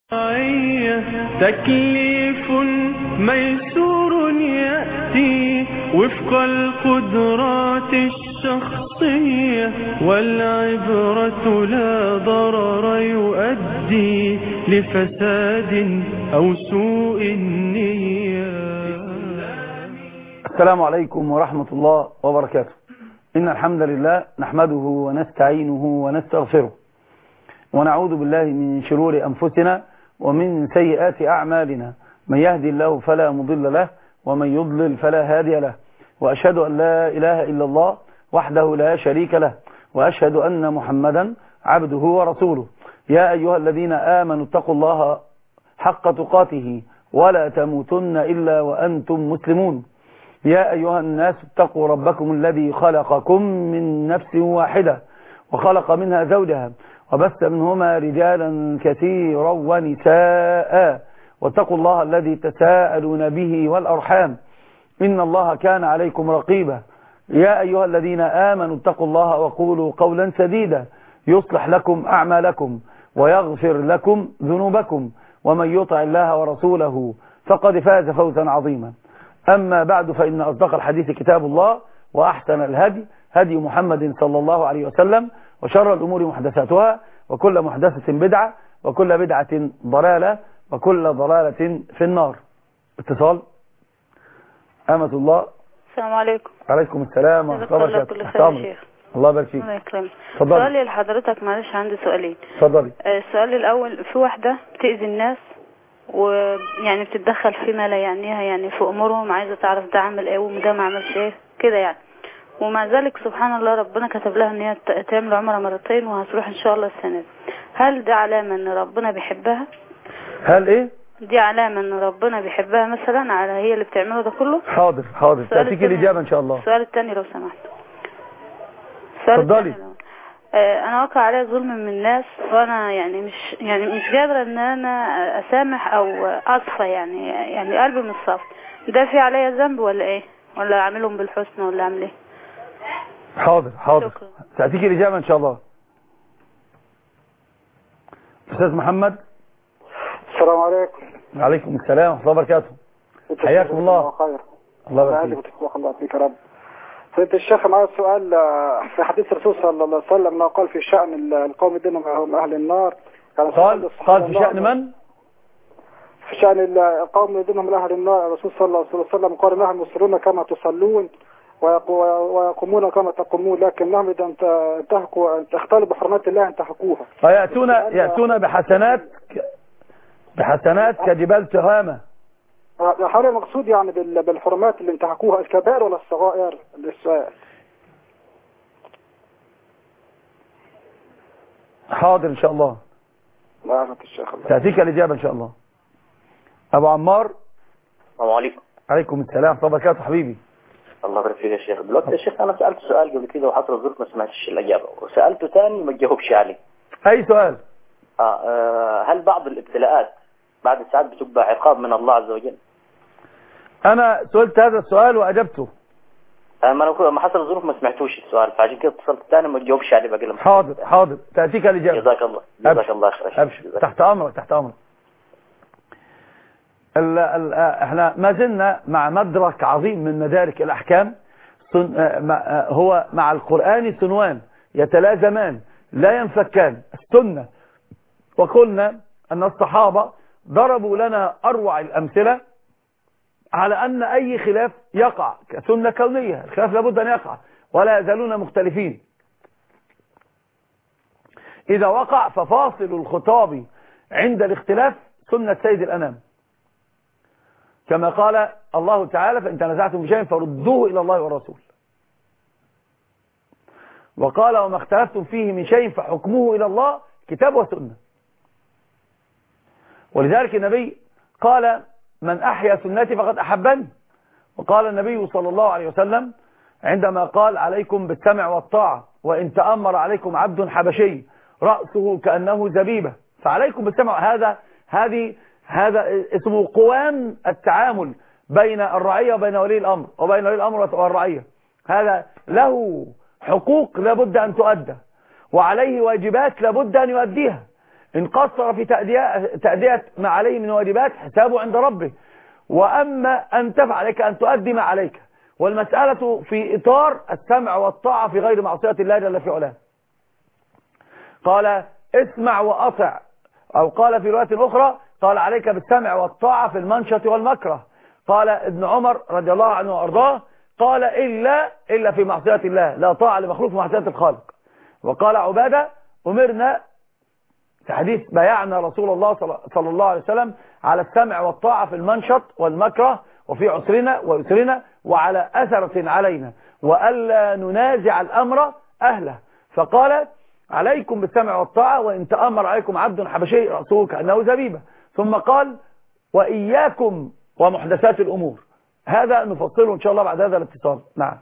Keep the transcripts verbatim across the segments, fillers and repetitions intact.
تكليف ميسور يأتي وفق القدرات الشخصية، والعبرة لا ضرر يؤدي لفساد أو سوء النية. السلام عليكم ورحمة الله وبركاته. إن الحمد لله نحمده ونستعينه ونستغفره، ونعوذ بالله من شرور أنفسنا ومن سيئات أعمالنا. من يهدي الله فلا مضل له، ومن يضلل فلا هادي له. وأشهد أن لا إله إلا الله وحده لا شريك له، وأشهد أن محمدا عبده ورسوله. يا أيها الذين آمنوا اتقوا الله حق تقاته ولا تموتن إلا وأنتم مسلمون. يا أيها الناس اتقوا ربكم الذي خلقكم من نفس واحدة وخلق منها زوجها وبث منهما رجالا كثيرا ونساء، واتقوا الله الذي تساءلون به والأرحام إن الله كان عليكم رقيبا. يا أيها الذين آمنوا اتقوا الله وقولوا قولا سديدا يصلح لكم أعمالكم ويغفر لكم ذنوبكم، ومن يطع الله ورسوله فقد فاز فوزا عظيما. أما بعد، فإن أصدق الحديث كتاب الله، وأحسن الهدي هدي محمد صلى الله عليه وسلم، وشر الأمور محدثاتها، وكل محدثة بدعة، وكل بدعة ضلالة، وكل ضلالة في النار. اتصال. أمة الله. السلام عليكم. عليكم السلام ورحمة الله وبركاته. الله يبارك فيك. الله يكرمك. اتفضلي. سؤالي لحضرتك، معلش عندي سؤالين. اتفضلي. السؤال الأول، في واحدة بتأذي الناس ويعني بتتدخل فيما لا يعنيها، يعني في أمورهم، عايزة تعرف ده عمل ايه وده ما عملش ايه كده يعني، ومع ذلك سبحان الله ربنا كتب لها ان هي تعمل عمره مرتين وهتروح ان شاء الله السنه دي. هل ده علامه ان ربنا بيحبها؟ هل ايه؟ دي علامه ان ربنا بيحبها مثلا على هي اللي بتعمله ده كله؟ حاضر حاضر، تأتيك الإجابة ان شاء الله. السؤال الثاني لو سمحت. اتفضلي. آه انا واقع عليا ظلم من الناس، وانا يعني مش يعني مش قادره ان انا اسامح او اصفى، يعني يعني قلبي مش صافي. ده في عليا ذنب ولا ايه؟ ولا اعملهم بالحسن ولا اعمل ايه؟ حاضر حاضر، شكرا. تأتيك الإجابة إن شاء الله. أستاذ محمد. السلام عليكم. وعليكم السلام ورحمة الله وبركاته. حياكم الله. خير. الله يبارك فيك. الله يعطيك يا رب. سيدة الشيخ، معي سؤال في حديث الرسول صلى الله عليه وسلم ما قال في شأن القوم الذين هم أهل النار. قال قال في شأن من؟ في شأن القوم الذين هم أهل النار. الرسول صلى الله عليه وسلم قال نحن يصلون كما تصلون ويقومون كما تقومون، لكنهم إذا انتهكوا تختلوا بحرمات الله انتهكوها. ويأتون يأتون بحسنات بحسنات كجبال تهامة. حال المقصود يعني بالحرمات اللي انتهكوها، الكبائر ولا الصغائر؟ للسؤال. حاضر إن شاء الله. الله يعافيك الشيخ. تأتيك الإجابة إن شاء الله. أبو عمار. السلام عليكم. عليكم السلام ورحمة الله وبركاته. حبيبي الله يبارك فيك يا شيخ. دلوقتي يا شيخ أنا سألت سؤال قبل كده وحصل الظروف ما سمعتش الإجابة، وسألته ثاني ما تجاوبش عليه. أي سؤال؟ آه, آه هل بعض الابتلاءات بعد ساعات بتبقى عقاب من الله عز وجل؟ أنا سئلت هذا السؤال وأجبته. آه ما ما حصل الظروف ما سمعتوش السؤال، فعشان كده اتصلت ثاني ما تجاوبش عليه بقى. حاضر حاضر، تأتيك الإجابة. جزاك الله. جزاك الله خير. أبشر. تحت أمرك تحت أمرك. ال ال احنا ما زلنا مع مدرك عظيم من مدارك الأحكام، هو مع القرآن صنوان يتلازمان لا ينفكان، السنة. وقلنا أن الصحابة ضربوا لنا أروع الأمثلة على أن أي خلاف يقع كسنة كونية، الخلاف لابد أن يقع ولا يزالون مختلفين. إذا وقع ففاصل الخطاب عند الاختلاف سنة سيد الأنام، كما قال الله تعالى فإن تنازعتم بشيء فردوه إلى الله والرسول. وقال وما اختلفتم فيه من شيء فحكمه إلى الله كتاب وسنة. ولذلك النبي قال من أحيا سنتي فقد أحبني. وقال النبي صلى الله عليه وسلم عندما قال عليكم بالسمع والطاعة وإن تأمر عليكم عبد حبشي رأسه كأنه زبيبة فعليكم بالسمع. هذا هذه هذا اسمه قوام التعامل بين الرعية وبين ولي الأمر وبين ولي الأمر والرعية. هذا له حقوق لابد أن تؤدى وعليه واجبات لابد أن يؤديها. إن قصر في تأدية, تأدية ما عليه من واجبات حسابه عند ربه. وأما أن تفعل عليك أن تؤدي ما عليك، والمسألة في إطار السمع والطاعة في غير معصية الله جل في علاه. قال اسمع وأطع، أو قال في رواية أخرى قال عليك بالسمع والطاعة في المنشط والمكره. قال ابن عمر رضي الله عنه وأرضاه قال إلا إلا في معصية الله، لا طاعة لمخلوق في معصية الخالق. وقال عبادة أمرنا في حديث بايعنا رسول الله صلى الله عليه وسلم على السمع والطاعة في المنشط والمكره، وفي عسرنا ويسرنا، وعلى أثرة علينا، وألا ننازع الأمر أهله. فقال عليكم بالسمع والطاعة وإن تأمر عليكم عبد حبشي رأسه كأنه زبيبة. ثم قال وإياكم ومحدثات الأمور. هذا نفصله إن شاء الله بعد هذا الاتصال. نعم.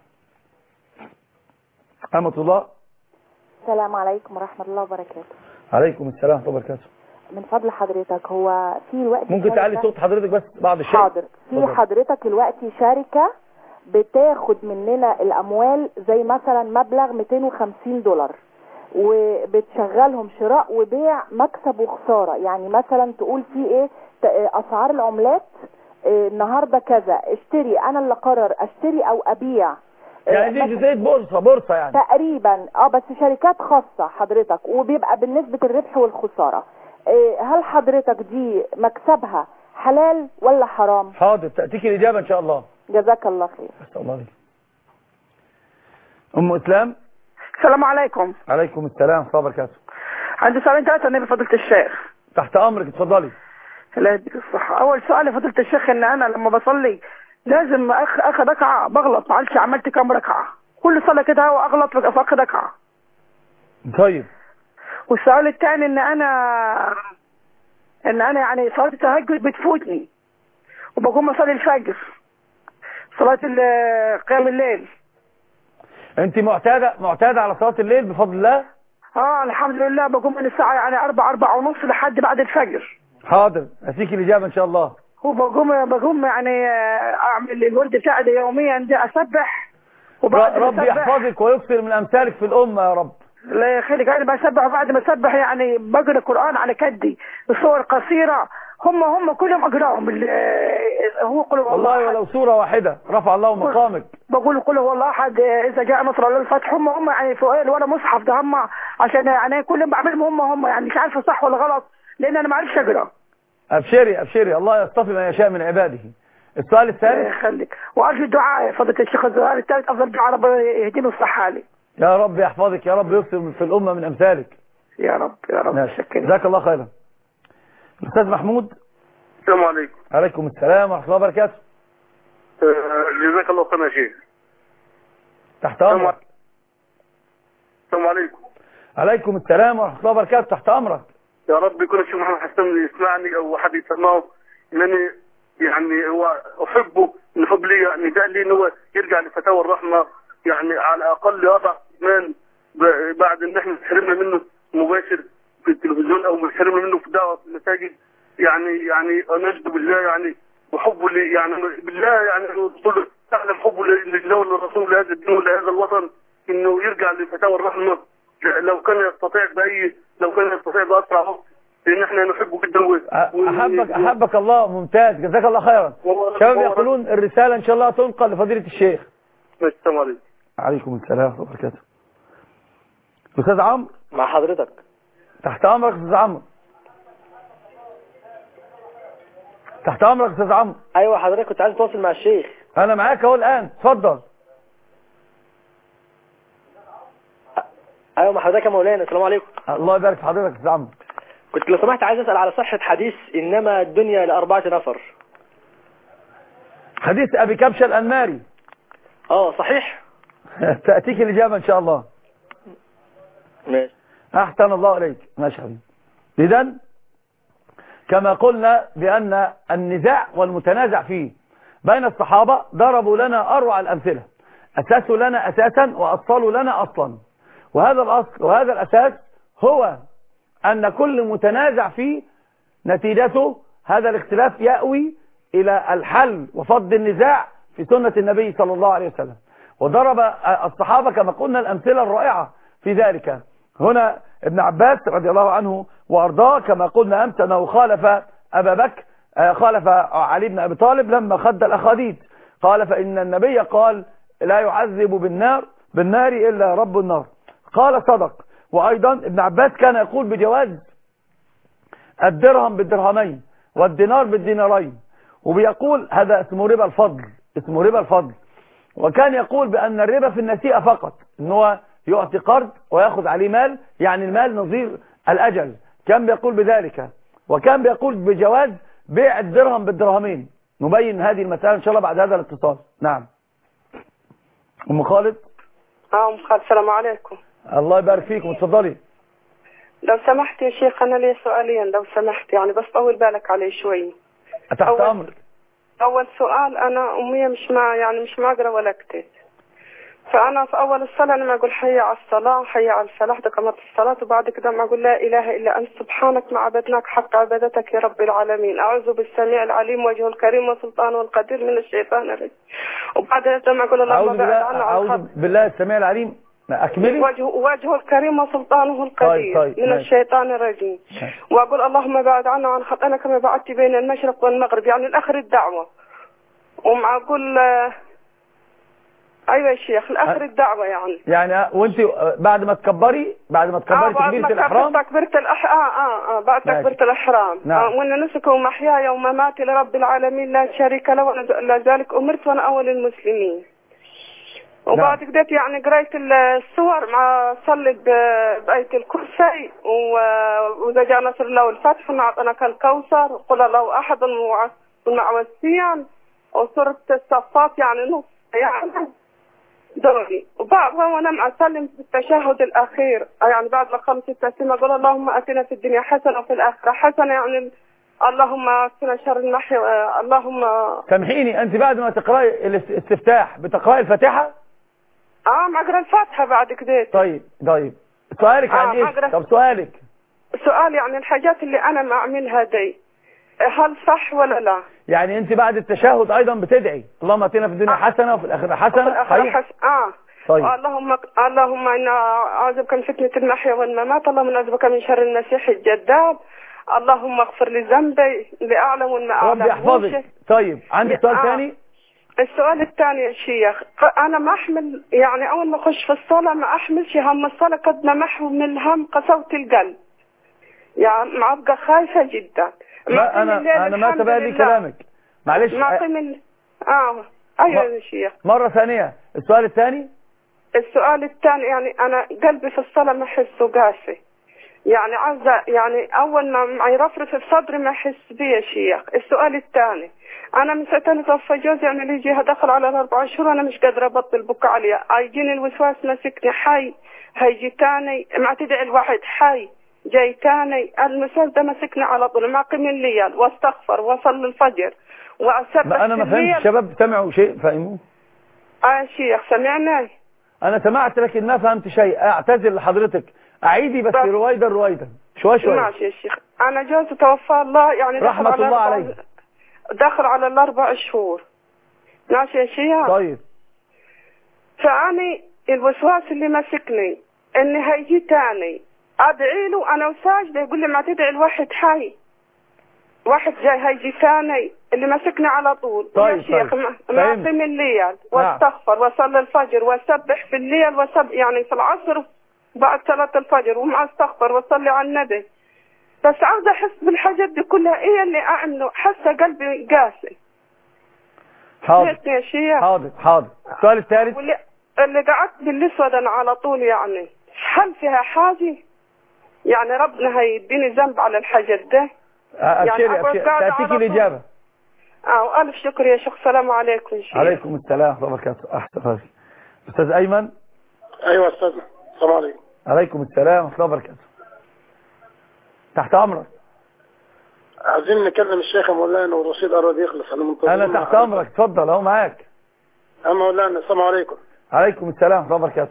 أمة الله. السلام عليكم ورحمة الله وبركاته. عليكم السلام ورحمة الله وبركاته. من فضل حضرتك، هو في وقت ممكن تعلي صوت حضرتك بس بعض الشيء؟ حاضر. في حضرتك الوقت شركة بتاخد مننا الأموال زي مثلا مبلغ مئتين وخمسين دولار، وبتشغلهم شراء وبيع مكسب وخسارة. يعني مثلا تقول في ايه أسعار العملات إيه النهاردة كذا، اشتري، أنا اللي قرر اشتري أو أبيع. يعني دي جزئية بورصة بورصة يعني تقريبا. اه بس شركات خاصة حضرتك، وبيبقى بالنسبة الربح والخسارة. إيه هل حضرتك دي مكسبها حلال ولا حرام؟ حاضر، تأتيك الإجابة إن شاء الله. جزاك الله خير. الله عليك. أم إسلام. السلام عليكم. عليكم السلام ورحمة الله وبركاته. عندي سؤالين ثلاثة النبي فضيلة الشيخ. تحت أمرك، اتفضلي. الله يديك الصحة. أول سؤال يا فضيلة الشيخ، إن أنا لما بصلي لازم أخ أخذ ركعة بغلط، معلش عملت كام ركعة؟ كل صلاة كده هو أغلط في أخذ ركعة. طيب. والسؤال الثاني إن أنا إن أنا يعني صلاة التهجد بتفوتني وبقوم أصلي الفجر، صلاة قيام الليل. أنت معتادة معتادة على صلاة الليل بفضل الله؟ اه الحمد لله، بقوم من الساعة يعني أربعة أربعة ونص لحد بعد الفجر. حاضر، أتيك الإجابة إن شاء الله. وبقوم بقوم يعني أعمل الورد بتاعي ده يوميا، ده أسبح. وبعد ربي يحفظك ويكثر من أمثالك في الأمة يا رب. لا يخليك. أنا بسبح، وبعد ما أسبح يعني بقرأ القرآن على كدي بصور قصيرة، هم هم كلهم أقرأهم. هو قل هو والله ولو سورة واحدة رفع الله مقامك. بقول قل هو الله أحد، إذا جاء نصر الله الفتح، هم هم يعني فوق ولا مصحف ده، هم عشان يعني كلهم بعملهم هم هم يعني مش عارفة صح ولا غلط، لأن أنا ما عرفش أقرأ. أبشري أبشري، الله يصطفي من يشاء من عباده. السؤال الثالث. يخليك. وأرجو الدعاء يا فضيلة الشيخ. السؤال الثالث أفضل دعاء رب يهديني الصحة لي. يا رب يحفظك، يا رب يكثر في الأمة من أمثالك. يا رب يا رب. شكرا. جزاك الله خيرا. الأستاذ محمود. السلام عليكم. عليكم السلام ورحمة الله وبركاته. جزاك الله خيرا يا شيخ. تحت أمرك. السلام عليكم. عليكم السلام ورحمة الله وبركاته. تحت أمرك. يا رب يكون الشيخ محمد حسن يسمعني أو حد يسمعه، لأني يعني هو أحبه من حب لي، يعني ده لي إن هو يرجع لفتاوى الرحمة، يعني على الأقل يضع إيمان بعد إن إحنا حرمنا منه مباشر في التلفزيون أو حرمنا منه في دعوة في المساجد. يعني يعني نجد بالله يعني وحبه لي، يعني بالله يعني رسول تعلم حبه لله وللرسول لهذا الدين ولهذا الوطن، إنه يرجع لفتاوى الرحمة لو كان يستطيع بأي لو كان يستطيع بأسرع وقت، لأن احنا نحبه جدا. و... أحبك أحبك الله. ممتاز، جزاك الله خيرا. شباب يقولون الرسالة إن شاء الله تنقل لفضيلة الشيخ. السلام عليكم. عليكم السلام ورحمة الله وبركاته. أستاذ عمرو. مع حضرتك. تحت أمرك أستاذ عمرو. تحت أمرك أستاذ عمرو. أيوة حضرتك كنت عايز تواصل مع الشيخ. أنا معاك أهو الآن، اتفضل. ايوه مع حضرتك يا مولانا. السلام عليكم. الله يبارك في حضرتك يا استاذ عمرو. كنت لو سمحت عايز اسال على صحه حديث انما الدنيا لاربعه نفر. حديث ابي كبشه الانماري. اه صحيح. تاتيك الاجابه ان شاء الله. ماشي. احسن الله اليك. ماشي حبيبي. اذا كما قلنا بان النزاع والمتنازع فيه بين الصحابه ضربوا لنا اروع الامثله، اسسوا لنا اساسا واصلوا لنا اصلا. وهذا الأصل وهذا الأساس هو أن كل متنازع فيه نتيجته هذا الاختلاف يأوي إلى الحل وفض النزاع في سنة النبي صلى الله عليه وسلم. وضرب الصحابة كما قلنا الأمثلة الرائعة في ذلك. هنا ابن عباس رضي الله عنه وارضاه، كما قلنا امس انه خالف ابا بكر، خالف علي بن ابي طالب لما خد الاخاديد، قال فان النبي قال لا يعذب بالنار بالنار الا رب النار، قال صدق. وايضا ابن عباس كان يقول بجواز الدرهم بالدرهمين والدينار بالدينارين، وبيقول هذا اسمه ربا الفضل، اسمه ربا الفضل. وكان يقول بأن الربا في النسيئة فقط، ان هو يعطي قرض ويأخذ عليه مال، يعني المال نظير الأجل، كان بيقول بذلك. وكان بيقول بجواز بيع الدرهم بالدرهمين. نبين هذه المسألة إن شاء الله بعد هذا الاتصال. نعم أم خالد. اه أم خالد، السلام عليكم. الله يبارك فيكم، اتفضلي. لو سمحت يا شيخ أنا لي سؤالين لو سمحت، يعني بس طول بالك علي شوي. تحت أمرك. أول سؤال، أنا أمي مش مع يعني مش ماقرة ولا أكتب، فأنا في أول الصلاة أنا ما أقول حي على الصلاة حي على الفلاح، ده قامت الصلاة، وبعد كده ما أقول لا إله إلا أنت سبحانك ما عبدناك حق عبادتك يا رب العالمين، أعوذ بالسميع العليم وجهه الكريم وسلطانه القدير من الشيطان الرجيم، وبعد كده ما أقول اللهم بعد عنا أعوذ بالله السميع العليم، أكملي. وجهه وجهه الكريم وسلطانه القدير طيب طيب من ماشي. الشيطان الرجيم، وأقول اللهم بعد عنا عن خطأنا كما بعدت بين المشرق والمغرب، يعني الآخر الدعوة. ومع أقول ايوه يا شيخ الاخر الدعوه يعني يعني وانت بعد ما تكبري بعد ما تكبري آه تكبيره الاحرام تكبيره الأح... اه اه اه بعد تكبيره الاحرام نعم. آه وان نسك ومحياي ومماتي لرب العالمين لا شريك له ولا ذلك امرت وانا اول المسلمين. وبعد نعم. كده يعني قريت السور مع صلت بآية الكرسي واذا جاء نصر الله والفتح اعطناك الكوثر قل الله احد المعوذتين وسوره الصفات يعني نص يعني دوري. وبعضها وانا مع اسلم في التشهد الاخير يعني بعد ما خلص التسليم اقول اللهم اتنا في الدنيا حسنه وفي الاخره حسنه، يعني اللهم اتنا شر المحيا اللهم. سامحيني انت بعد ما تقراي الاستفتاح بتقراي الفاتحه؟ اه ما اقرا الفاتحه بعد كده. طيب طيب سؤالك عن آه ايش؟ طب سؤالك. سؤال يعني الحاجات اللي انا ما اعملها دي هل صح ولا لا؟ يعني انت بعد التشهد ايضا بتدعي اللهم اتنا في الدنيا آه. حسنه وفي الاخره حسنه؟ طيب حس... اه طيب. اللهم اللهم انا اعوذ بك من فتنه المحيا والممات، اللهم اعوذ بك من شر المسيح الجداب، اللهم اغفر لي ذنبي لاعلم وما اعلم. ربي يحفظك. طيب عندي سؤال ثاني؟ آه. السؤال الثاني يا شيخ، انا ما احمل يعني اول ما اخش في الصلاه ما احملش هم الصلاه قد ما محو من هم قسوه القلب، يعني ما ابقى خايفه جدا. ما انا انا ما تبع لي كلامك معلش. ما قيم اه ايوه يا شيخ. مره ثانيه السؤال الثاني. السؤال الثاني يعني انا قلبي في الصلاه ما احسه قاسي، يعني عاوزه يعني اول ما يرفرف في صدري ما احس بيه يا شيخ. السؤال الثاني، انا من سنه توفى جوزي يعني اللي يجي دخل على الاربع شهور انا مش قادره ابطل بكى عليه، هيجيني الوسواس ماسكني حي هيجي ثاني ما تدعي الواحد حي جاي تاني المساس ده مسكني على طول ما قيم الليل واستغفر واصلي الفجر واسبح. انا ما فهمت الشباب سمعوا شيء فهموه؟ اه شيخ سمعنا. انا سمعت لكن ما فهمت شيء، اعتذر لحضرتك اعيدي بس رويدا رويدا شوي شوي. ماشي يا شيخ. انا جوزي توفى الله يعني رحمة الله عليه دخل على الاربع شهور. ماشي يا شيخ. طيب فاني الوسواس اللي مسكني اني هيجي تاني ادعي له انا وساجده يقول لي ما تدعي الواحد حي واحد جاي هيجي ثاني اللي مسكني على طول. طيب يا شيخ طيب. ما اقيم الليل واستغفر واصلي الفجر واسبح في الليل وسب يعني في العصر بعد صلاه الفجر ومع استغفر واصلي على النبي، بس عاوزه احس بالحاجات دي كلها ايه اللي اعمله، حاسه قلبي قاسي. حاضر يا شيخ. حاضر حاضر. السؤال الثالث واللي اللي قعدت بالاسود انا على طول يعني هل فيها حاجه؟ يعني ربنا هيديني ذنب على الحاجات ده؟ ابشري يعني ابشري تاتيكي الاجابه. اه الف شكر يا شيخ. السلام عليكم يا شيخ. عليكم السلام ورحمه الله وبركاته. احسن راجل استاذ ايمن. ايوه استاذنا السلام عليكم. عليكم السلام ورحمه الله وبركاته. تحت امرك. عايزين نكلم الشيخ مولانا والرشيد قرب يخلص انا منتظر. انا تحت امرك اتفضل اهو معاك. يا مولانا السلام عليكم. عليكم السلام ورحمه الله وبركاته.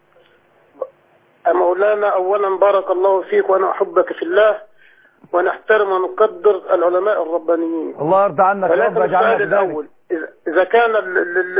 يا مولانا اولا بارك الله فيك وانا احبك في الله ونحترم ونقدر العلماء الربانيين. الله يرضى عنك ولكن السؤال الاول اذا كان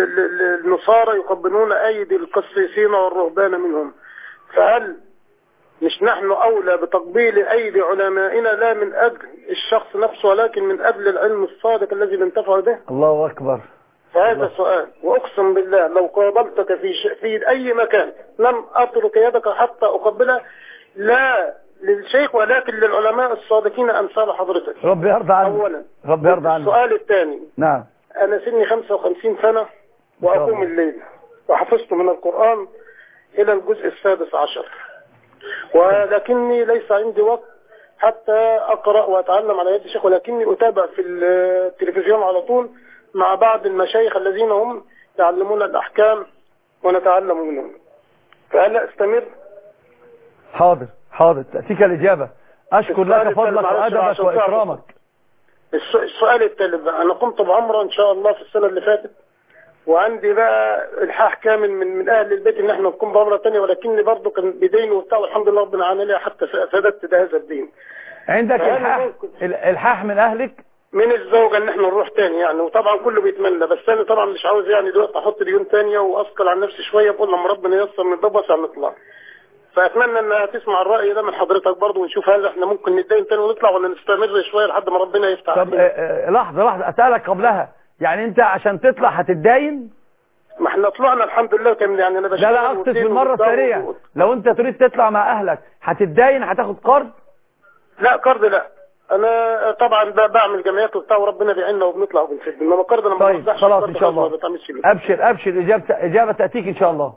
النصارى يقبلون ايدي القسيسين والرهبان منهم فهل مش نحن أولى بتقبيل أيدي علمائنا لا من أجل الشخص نفسه ولكن من أجل العلم الصادق الذي بنتفع به؟ الله أكبر. فهذا السؤال، وأقسم بالله لو قابلتك في ش... في أي مكان لم أترك يدك حتى أقبلها، لا للشيخ ولكن للعلماء الصادقين أمثال حضرتك. رب يرضى عنك. أولا. رب يرضى عنك. السؤال الثاني. نعم. أنا سني خمسة وخمسين سنة وأقوم الليل وحفظت من القرآن إلى الجزء السادس عشر، ولكني ليس عندي وقت حتى أقرأ وأتعلم على يد الشيخ، ولكني أتابع في التلفزيون على طول مع بعض المشايخ الذين هم يعلمون الأحكام ونتعلم منهم. فهل أستمر؟ حاضر حاضر تأتيك الإجابة. أشكر لك فضلك وأدبك وإكرامك. السؤال الثالث بقى، أنا قمت بعمرة إن شاء الله في السنة اللي فاتت، وعندي بقى الحاح كامل من من أهل البيت إن إحنا نقوم بعمرة ثانية، ولكني برضه كان بدين وبتاع والحمد لله ربنا عانى لي حتى سددت ده هذا الدين. عندك الحاح الحاح من أهلك؟ من الزوجة إن إحنا نروح تاني يعني، وطبعا كله بيتمنى، بس أنا طبعا مش عاوز يعني دلوقتي أحط ديون ثانية وأثقل عن نفسي شوية، بقول لما ربنا ييسر من باب واسع نطلع. فأتمنى إن تسمع الرأي ده من حضرتك برضه، ونشوف هل إحنا ممكن نتدين تاني ونطلع ولا نستمر شوية لحد ما ربنا يفتح. طب آه لحظة لحظة أسألك قبلها، يعني أنت عشان تطلع هتتدين؟ ما احنا طلعنا الحمد لله، كان يعني أنا بشتغل. لا لا أقصد في المرة الثانية، لو أنت تريد تطلع مع أهلك هتتدين، هتاخد قرض؟ لا قرض لا، أنا طبعا بعمل جمعيات وبتاع وربنا بيعيننا وبنطلع وبنسد، إنما قرض أنا ما طيب خلاص إن شاء الله. أبشر أبشر إجابة إجابة تأتيك إن شاء الله.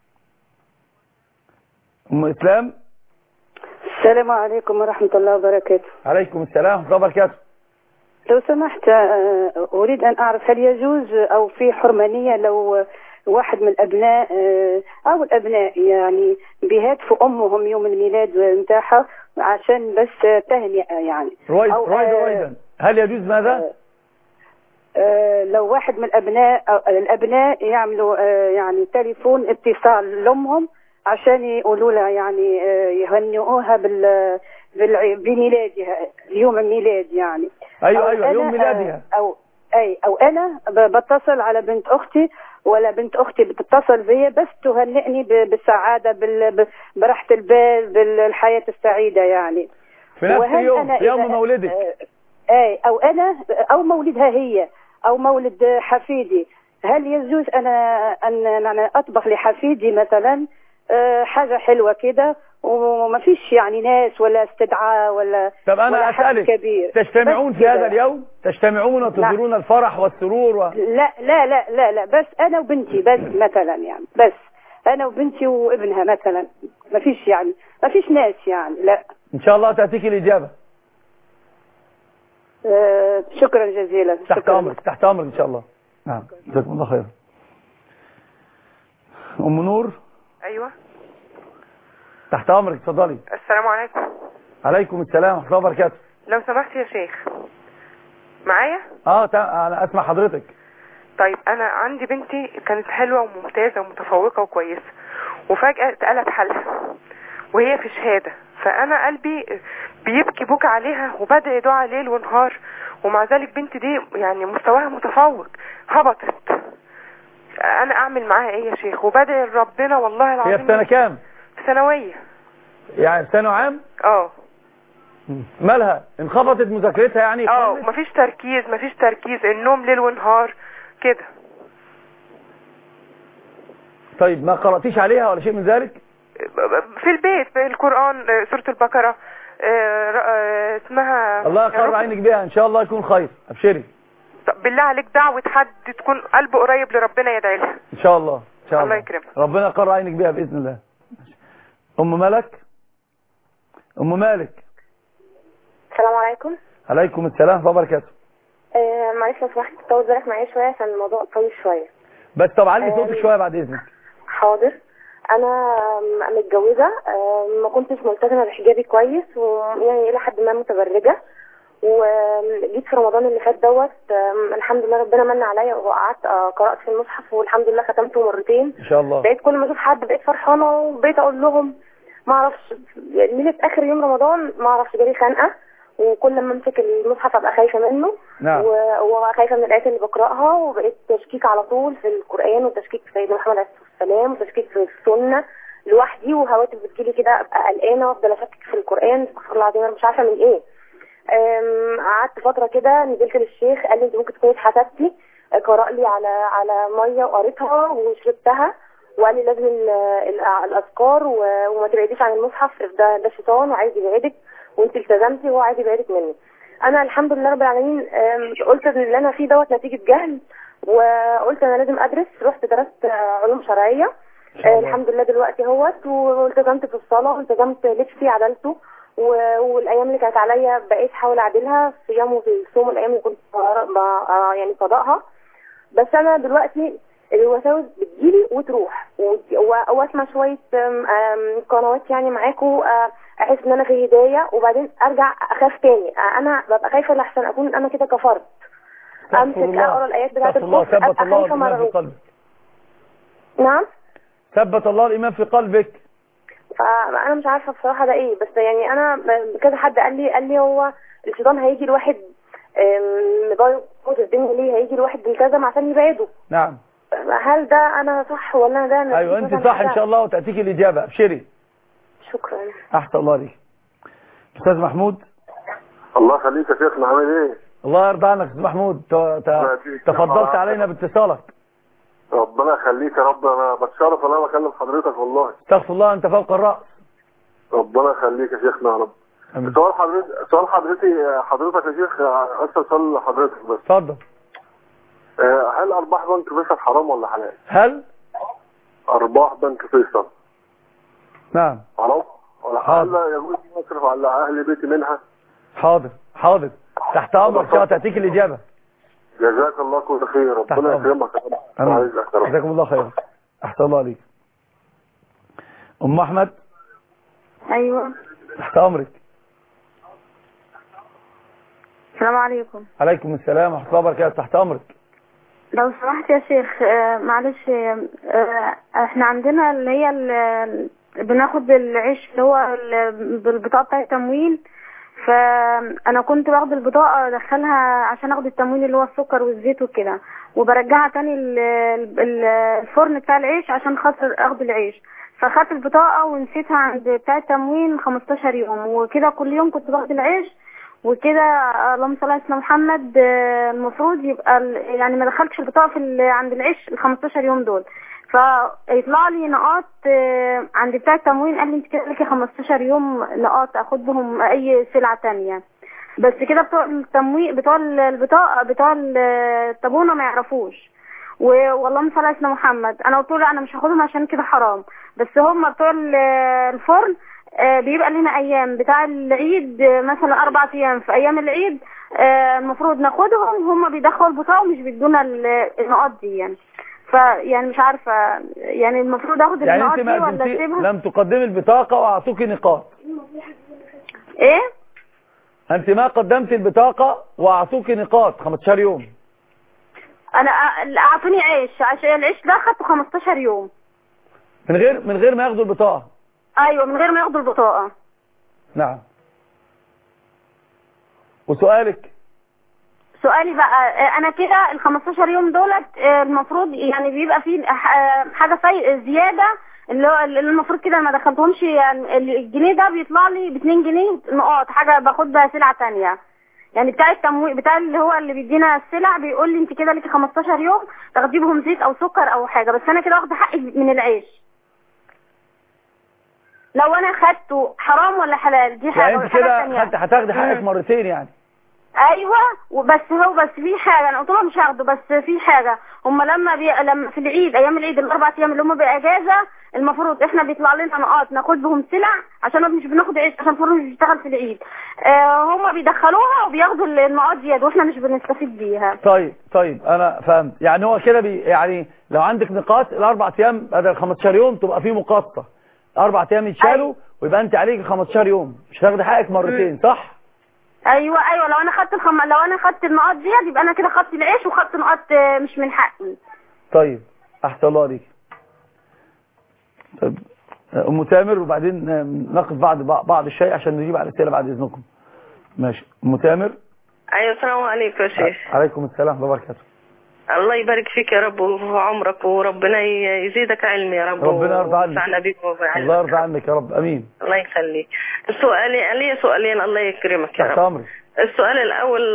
أم إسلام. السلام عليكم ورحمة الله وبركاته. عليكم السلام ورحمة الله وبركاته. لو سمحت أريد أن أعرف هل يجوز أو في حرمانية لو واحد من الأبناء أو الأبناء يعني بيهاتفوا أمهم يوم الميلاد متاعها عشان بس تهنئة يعني. رويد رويد رويدا هل يجوز ماذا؟ لو واحد من الأبناء أو الأبناء يعملوا يعني تليفون اتصال لأمهم عشان يقولوا لها يعني يهنئوها بال بميلادها يوم الميلاد يعني. ايوه ايوه يوم ميلادها. او اي او انا بتصل على بنت اختي ولا بنت اختي بتتصل بيا بس تهنئني بالسعاده براحه البال بالحياه السعيده يعني. في نفس اليوم في يوم مولدك. اي او انا او مولدها هي او مولد حفيدي، هل يجوز انا ان انا اطبخ لحفيدي مثلا حاجة حلوة كده وما فيش يعني ناس ولا استدعاء ولا طب أنا ولا أسألك كبير. تجتمعون في هذا اليوم؟ تجتمعون وتظهرون الفرح والسرور و... لا لا لا لا لا بس أنا وبنتي بس مثلا يعني، بس أنا وبنتي وابنها مثلا، ما فيش يعني ما فيش ناس يعني. لا إن شاء الله تأتيك الإجابة. آه شكرا جزيلا. تحت أمرك تحت أمرك إن شاء الله. نعم جزاكم الله خير. أم نور. ايوه تحت امرك اتفضلي. السلام عليكم. عليكم السلام ورحمه الله وبركاته. لو سمحت يا شيخ معايا؟ اه انا اسمع حضرتك. طيب انا عندي بنتي كانت حلوه وممتازه ومتفوقه وكويسه، وفجاه اتقلب حالها وهي في شهاده، فانا قلبي بيبكي بكى عليها وبدأ يدعى ليل ونهار، ومع ذلك بنتي دي يعني مستواها متفوق هبطت. انا اعمل معاها ايه يا شيخ؟ وبدأ ربنا والله العظيم. هي في سنه كام؟ في ثانويه. يعني في ثانوي عام؟ اه. مالها؟ انخفضت مذاكرتها يعني؟ اه مفيش تركيز مفيش تركيز، النوم ليل ونهار كده. طيب ما قرأتيش عليها ولا شيء من ذلك؟ في البيت في القرآن سورة البقرة اسمها الله يقر عينك بيها ان شاء الله يكون خير. ابشري. طب بالله عليك دعوة حد تكون قلبه قريب لربنا يدعي لها ان شاء الله ان شاء الله. الله يكرمك. ربنا يقر عينك بيها باذن الله. ام مالك. ام مالك. السلام عليكم. عليكم السلام ورحمه الله وبركاته. آه معلش لو سمحت تطول بالك معايا شويه عشان الموضوع طويل شويه. بس طب علي صوتك شويه بعد اذنك. حاضر. انا متجوزه، ما كنتش ملتزمه بحجابي كويس ويعني الى حد ما متبرجه، وجيت في رمضان اللي فات دوت الحمد لله ربنا من عليا وقعدت قرات في المصحف والحمد لله ختمته مرتين ان شاء الله. بقيت كل ما اشوف حد بقيت فرحانه وبقيت اقول لهم ما اعرفش ليله اخر يوم رمضان ما اعرفش جالي خنقه، وكل ما امسك المصحف ابقى خايفه منه. نعم. وخايفه من الايات اللي بقراها، وبقيت تشكيك على طول في القران وتشكيك في سيدنا محمد عليه الصلاه والسلام وتشكيك في السنه لوحدي وهواتف بتجيلي كده ابقى قلقانه وافضل اشكك في القران، استغفر الله العظيم انا مش عارفه من ايه. أم، قعدت فتره كده نزلت للشيخ قال لي انت ممكن تكوني اتحسدتي، قرأ لي على على ميه وقريتها وشربتها وقال لي لازم ال- ال- الاذكار و- وما تبعديش عن المصحف، ده ده شيطان وعايز يبعدك وانت التزمتي وهو عايز يبعدك منه. انا الحمد لله رب العالمين أم، قلت ان اللي انا فيه دوت نتيجه جهل، وقلت انا لازم ادرس، رحت درست علوم شرعيه. آه الحمد لله دلوقتي اهوت، والتزمت في الصلاه والتزمت لبسي عدلته، و- والايام اللي كانت عليا بقيت احاول اعدلها، صيام وصوم الايام اللي كنت ب- ب- يعني قضائها. بس انا دلوقتي الوساوس بتجيلي وتروح، و- و- واسمع شويه آم، آم، قنوات يعني معاكم، آه، احس ان انا في هدايه وبعدين ارجع اخاف تاني. آه، انا ببقى خايفه لحسن اكون انا كده كفرت، امسك اقرا الايات بتاعت استغفر الله. الكفر ثبت ابقى الله خايفه الإيمان في مرة. قلبك. نعم. ثبت الله الإيمان في قلبك. فانا مش عارفه بصراحه ده ايه، بس يعني انا كذا حد قال لي قال لي هو الشيطان هيجي الواحد مضايق الدنيا ليه، هيجي الواحد بالتزم عشان يبعده. نعم. هل ده انا صح ولا ده أنا ايوه انت صح ان شاء الله، وتاتيك الاجابه. ابشري. شكرا. احسن الله عليك. استاذ محمود. الله يخليك يا شيخنا، عامل ايه؟ الله يرضى عنك استاذ محمود، ت- ت- تفضلت علينا باتصالك. ربنا يخليك يا رب، انا بتشرف ان انا بكلم حضرتك والله. استغفر الله، انت فوق الراس. ربنا يخليك يا شيخنا يا رب. سؤال حضرتك سؤال حضرتي حضرتك يا شيخ، اسال سؤال لحضرتك بس. اتفضل. آه، هل ارباح بنك فيصل حرام ولا حلال؟ هل ارباح بنك فيصل نعم حرام ولا حلال؟ لا يجوز اصرف على اهل بيتي منها؟ حاضر حاضر تحت امرك، شو تاتيك الاجابه. جزاك الله كل خير، ربنا يكرمك يا رب. امين. جزاكم الله خيرا. احسن الله عليك. ام احمد. ايوه تحت امرك. السلام عليكم. عليكم السلام ورحمه الله وبركاته. تحت امرك. لو سمحت يا شيخ، آه، معلش، آه، احنا عندنا اللي هي ال- بناخد العيش اللي هو ال- بالبطاقه بتاع التموين، فانا كنت باخد البطاقه ادخلها عشان اخد التموين اللي هو السكر والزيت وكده، وبرجعها تاني ال- ال- الفرن بتاع العيش عشان خاطر اخد العيش، فاخدت البطاقه ونسيتها عند بتاع التموين خمستاشر يوم، وكده كل يوم كنت باخد العيش وكده. اللهم صل على سيدنا محمد. آه، المفروض يبقى ال- يعني ما دخلتش البطاقه في ال- عند العيش ال خمستاشر يوم دول، فيطلع لي نقاط آه، عند بتاع التموين، قال لي انت كده ليكي خمستاشر يوم نقاط اخد بهم اي سلعه تانية. بس كده بتوع التموين بتوع البطاقه بتوع الطابونه ما يعرفوش. واللهم صل على سيدنا محمد، انا قلت له انا مش هاخدهم عشان كده حرام، بس هم بتوع ال- الفرن آه، بيبقى لنا ايام بتاع العيد، آه، مثلا اربع ايام في ايام العيد آه، المفروض ناخدهم، هم بيدخلوا البطاقه ومش بيدونا ال- النقاط دي يعني. فيعني مش عارفه يعني المفروض اخد يعني النقاط انت دي ما ولا قدمتي، اسيبها؟ لم تقدمي البطاقه واعطوك نقاط. ايه؟ انت ما قدمت البطاقه واعطوك نقاط خمستاشر يوم. انا أ- اعطوني عيش، عشان العيش ده خدته خمستاشر يوم من غير من غير ما ياخدوا البطاقه. ايوه من غير ما ياخدوا البطاقه. نعم. وسؤالك؟ سؤالي بقى، آه، انا كده ال خمستاشر يوم دولت آه، المفروض يعني بيبقى فيه آه، حاجه في زياده، اللي هو اللي المفروض كده ما دخلتهمش، يعني الجنيه ده بيطلع لي ب اتنين جنيه نقاط، حاجه باخد بها سلعه ثانيه يعني. بتاع التمويل بتاع اللي هو اللي بيدينا السلع بيقول لي انت كده ليكي خمستاشر يوم تاخدي بهم زيت او سكر او حاجه، بس انا كده واخده حقي من العيش. لو انا خدته حرام ولا حلال؟ دي حاجه. يعني انت والحاجة كده التانية- خدت- هتاخدي حقك مم. مرتين يعني. ايوه وبس هو بس في حاجه انا قلت لهم مش هاخده، بس في حاجه هم لما بي... لما في العيد ايام العيد الاربع ايام اللي هم باجازه المفروض احنا بيطلع لنا نقاط ناخد بهم سلع عشان مش بناخد عيش عشان الفرن مش بيشتغل في العيد. آه هم بيدخلوها وبياخدوا النقاط ديت واحنا مش بنستفيد بيها. طيب طيب انا فهمت. يعني هو كده بي يعني لو عندك نقاط الاربع ايام بدل خمستاشر يوم تبقى في مقاطعه، اربع ايام يتشالوا ويبقى انت عليك خمستاشر يوم، مش هتاخدي حقك مرتين. صح؟ ايوه ايوه لو انا خدت الخم... لو انا خدت النقاط ديت يبقى انا كده خدت العيش وخدت نقاط آه، مش من حقي. طيب احسن الله عليك. طيب ام تامر، وبعدين نقف بعض بعض الشيء عشان نجيب على الاسئله بعد اذنكم. ماشي ام تامر. ايوه السلام عليكم يا شيخ. عليكم السلام ورحمه الله وبركاته. الله يبارك فيك يا رب وفي عمرك، وربنا يزيدك علم يا رب. ربنا يرضى عنك. وينفعنا بيك وبعلمك. الله يرضى عنك يا رب. امين. الله يخليك. سؤالي لي سؤالين الله يكرمك يا رب. السؤال الاول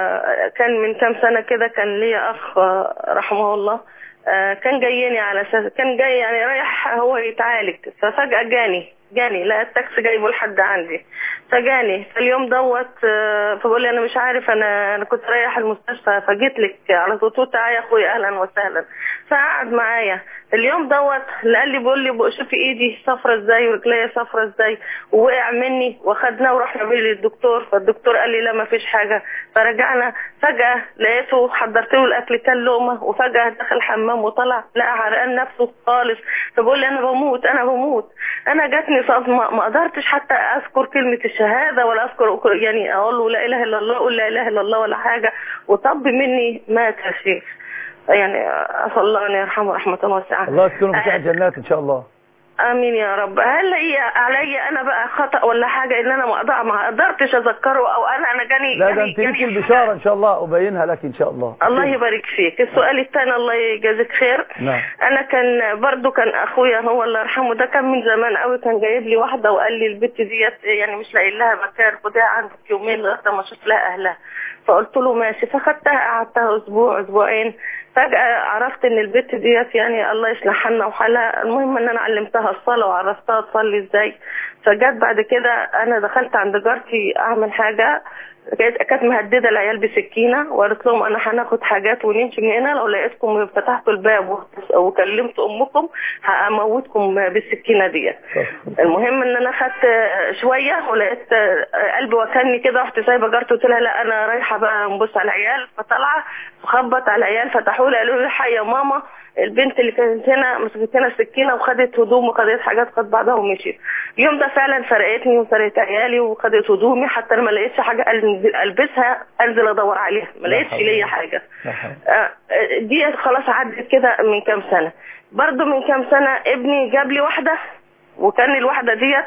كان من كام سنه كده، كان لي اخ رحمه الله كان جايني على اساس كان جاي يعني رايح هو يتعالج، ففجأة جاني جاني لا التاكسي جايبه لحد عندي، فجاني في اليوم دوت فبقول لي انا مش عارف انا انا كنت رايح المستشفى فجيت لك على طول، تعالى يا اخويا اهلا وسهلا. فقعد معايا اليوم دوت قال لي بقول لي شوفي ايدي صفرة ازاي ورجليا صفرة ازاي، ووقع مني واخدنا ورحنا بيه للدكتور، فالدكتور قال لي لا ما فيش حاجه. فرجعنا فجأة لقيته حضرت له الاكل كان لقمه، وفجأة دخل الحمام وطلع لقى عرقان نفسه خالص، فبقول لي انا بموت انا بموت. انا جاتني صدمه ما قدرتش حتى اذكر كلمه الشهاده ولا اذكر يعني اقول له لا اله الا الله اقول لا اله الا الله ولا حاجه، وطب مني مات يا شيخ. يعني اسال الله ان يرحمه رحمه واسعه. الله يسكنه في سعه جنات ان شاء الله. امين يا رب. هل هي عليا انا بقى خطا ولا حاجه ان انا ما ما قدرتش اذكره او انا انا جاني لا ده انت ليكي البشاره ان شاء الله ابينها لك ان شاء الله. الله يبارك فيك. السؤال الثاني الله يجازيك خير. نعم. انا كان برضو كان اخويا هو الله يرحمه ده كان من زمان قوي كان جايب لي واحده وقال لي البت ديت يعني مش لاقي لها مكان خديها عندك يومين لغايه ما اشوف لها اهلها. فقلت له ماشي، فخدتها قعدتها اسبوع اسبوعين. فجأة عرفت ان البت ديت يعني الله يصلح حالنا وحالها، المهم ان انا علمتها الصلاة وعرفتها تصلي ازاي. فجت بعد كده انا دخلت عند جارتي اعمل حاجة، كانت مهدده العيال بسكينه وقالت لهم انا هناخد حاجات ونمشي من هنا، لو لقيتكم فتحتوا الباب وكلمت امكم هموتكم بالسكينه ديت. المهم ان انا خدت شويه ولقيت قلبي وكلني كده، رحت سايبه جارتي قلت لها لا انا رايحه بقى نبص على العيال. فطلع خبط على العيال فتحوا لي قالوا لي الحق يا ماما البنت اللي كانت هنا مسكت هنا السكينه وخدت هدوم وخدت حاجات خد بعضها ومشيت. اليوم ده فعلا فرقتني وفرقت عيالي وخدت هدومي، حتى انا ما لقيتش حاجه البسها انزل ادور عليها، ما لقيتش ليا حاجه. دي خلاص عدت كده من كام سنه. برضو من كام سنه ابني جاب لي واحده، وكان الواحده ديت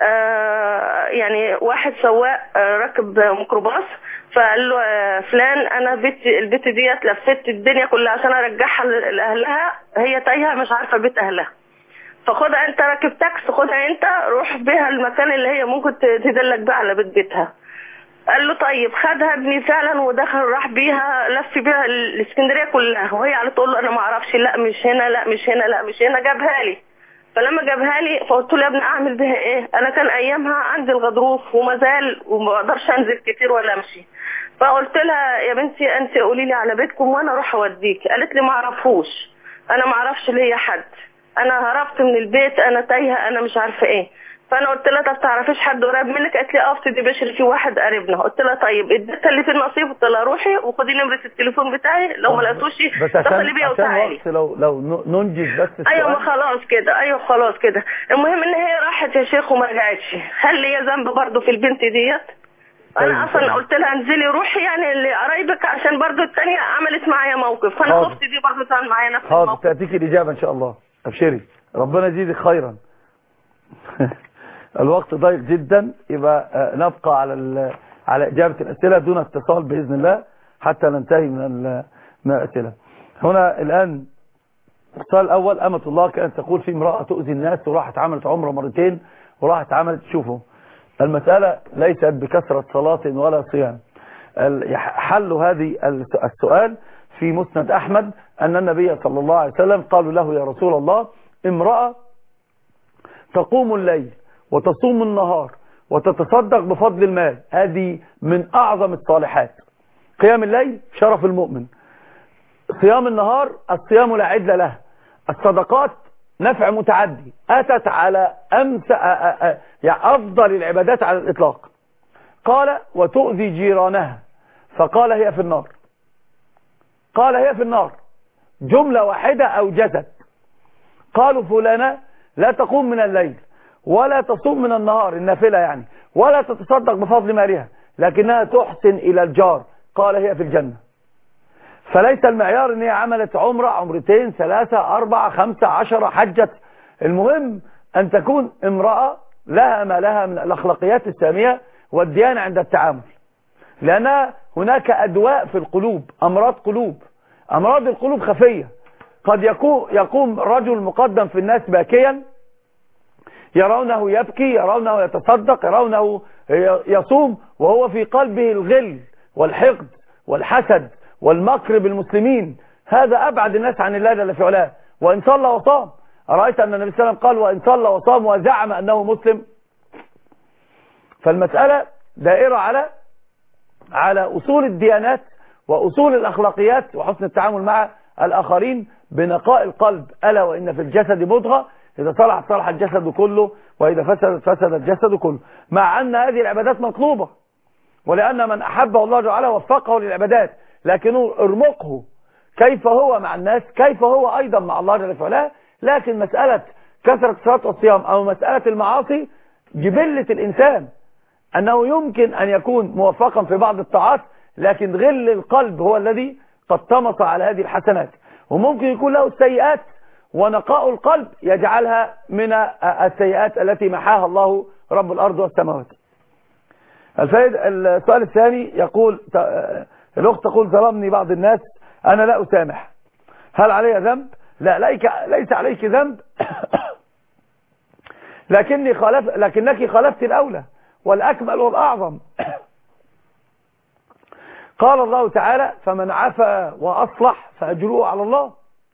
آه يعني واحد سواق آه راكب ميكروباص، فقال له آه فلان انا بيت البيت ديت لفت الدنيا كلها عشان ارجعها لاهلها، هي تايهه مش عارفه بيت اهلها، فخدها انت راكب تاكس خدها انت روح بيها المكان اللي هي ممكن تدلك بقى على بيت بيتها. قال له طيب. خدها ابني فعلا ودخل راح بيها لف بيها الاسكندريه كلها، وهي على تقول له انا ما اعرفش لا مش هنا لا مش هنا لا مش هنا. جابها لي، فلما جابها لي فقلت له يا ابني اعمل بها ايه؟ انا كان ايامها عندي الغضروف وما زال وما اقدرش انزل كتير ولا امشي. فقلت لها يا بنتي انت قولي لي على بيتكم وانا اروح اوديك. قالت لي ما اعرفوش، انا ما اعرفش ليا حد، انا هربت من البيت انا تايهه انا مش عارفه ايه. فانا قلت لها طب تعرفيش حد قريب منك؟ قالت لي اه في دي بشر في واحد قريبنا. قلت لها طيب اديتها اللي في النصيب، قلت لها روحي وخدي نمره التليفون بتاعي لو ما لقيتوش اتصلي بيا وتعالي. لو لو ننجز بس السؤال. ايوه ما خلاص كده ايوه خلاص كده. المهم ان هي راحت يا شيخ وما رجعتش. هل ليا ذنب برضه في البنت ديت؟ انا اصلا قلت لها انزلي روحي يعني اللي قرايبك عشان برضه الثانيه عملت معايا موقف، فانا خفت دي برضه تعمل معايا نفس الموقف. حاضر تاتيك الاجابه ان شاء الله، ابشري ربنا يزيدك خيرا. الوقت ضيق جدا، يبقى نبقى على على اجابه الاسئله دون اتصال باذن الله حتى ننتهي من من الاسئله. هنا الان السؤال الاول، امه الله كانت تقول في امراه تؤذي الناس وراحت عملت عمره مرتين وراحت عملت، شوفوا المساله ليست بكثره صلاه ولا صيام. حل هذه السؤال في مسند احمد ان النبي صلى الله عليه وسلم قالوا له يا رسول الله امراه تقوم الليل وتصوم النهار وتتصدق بفضل المال، هذه من أعظم الصالحات. قيام الليل شرف المؤمن، صيام النهار الصيام لا عدل له، الصدقات نفع متعدي، أتت على أمس يعني أفضل العبادات على الإطلاق. قال وتؤذي جيرانها، فقال هي في النار، قال هي في النار جملة واحدة أوجزت. قالوا فلانة لا تقوم من الليل ولا تصوم من النهار النافلة يعني ولا تتصدق بفضل مالها لكنها تحسن إلى الجار، قال هي في الجنة. فليس المعيار ان هي عملت عمرة عمرتين ثلاثة أربعة خمسة عشرة حجت، المهم أن تكون امرأة لها ما لها من الأخلاقيات السامية والديانة عند التعامل، لأن هناك أدواء في القلوب، أمراض قلوب، أمراض القلوب خفية. قد يقوم, يقوم رجل مقدم في الناس باكيا، يرونه يبكي، يرونه يتصدق، يرونه يصوم، وهو في قلبه الغل والحقد والحسد والمكر بالمسلمين. هذا أبعد الناس عن الله جل في علاه. وإن صلى وصام، أرأيت أن النبي صلى الله عليه وسلم قال وإن صلى وصام وزعم أنه مسلم؟ فالمسألة دائرة على على أصول الديانات وأصول الأخلاقيات وحسن التعامل مع الآخرين بنقاء القلب. ألا وإن في الجسد مضغة إذا صلحت صلح الجسد كله وإذا فسدت فسد الجسد كله. مع أن هذه العبادات مطلوبة، ولأن من أحبه الله جل وعلا وفقه للعبادات، لكنه ارمقه كيف هو مع الناس، كيف هو أيضا مع الله جل وعلا. لكن مسألة كثرة الصلاة والصيام أو مسألة المعاصي جبلة الإنسان، أنه يمكن أن يكون موفقا في بعض الطاعات، لكن غل القلب هو الذي قد طمس على هذه الحسنات. وممكن يكون له السيئات ونقاء القلب يجعلها من السيئات التي محاها الله رب الأرض والسماوات. السؤال الثاني يقول الأخت تقول ظلمني بعض الناس أنا لا أسامح، هل علي ذنب؟ لا، ليس عليك ذنب لكني خالف لكنك خالفت الأولى والأكمل والأعظم. قال الله تعالى فمن عفا وأصلح فأجره على الله.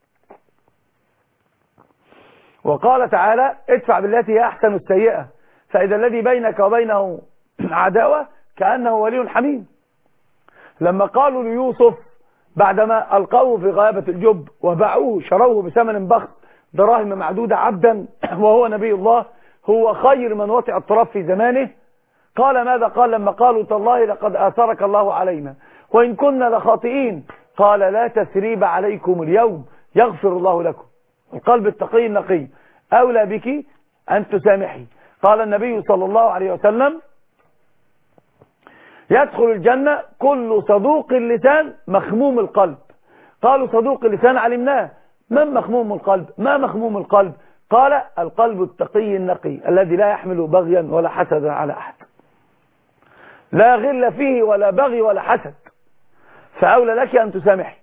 وقال تعالى ادفع بالتي هي أحسن السيئة فإذا الذي بينك وبينه عداوة كأنه ولي حميم. لما قالوا ليوسف بعدما ألقوه في غابة الجب وباعوه شروه بثمن بخس دراهم معدودة عبدا وهو نبي الله، هو خير من وطئ التراب في زمانه، قال ماذا قال لما قالوا تالله لقد آثرك الله علينا وإن كنا لخاطئين؟ قال لا تثريب عليكم اليوم يغفر الله لكم. القلب التقي النقي أولى بك أن تسامحي. قال النبي صلى الله عليه وسلم يدخل الجنة كل صدوق اللسان مخموم القلب. قالوا صدوق اللسان علمناه، من مخموم القلب؟ ما مخموم القلب؟ قال القلب التقي النقي الذي لا يحمل بغيا ولا حسدا على أحد، لا غل فيه ولا بغي ولا حسد، فأولى لك أن تسامحي.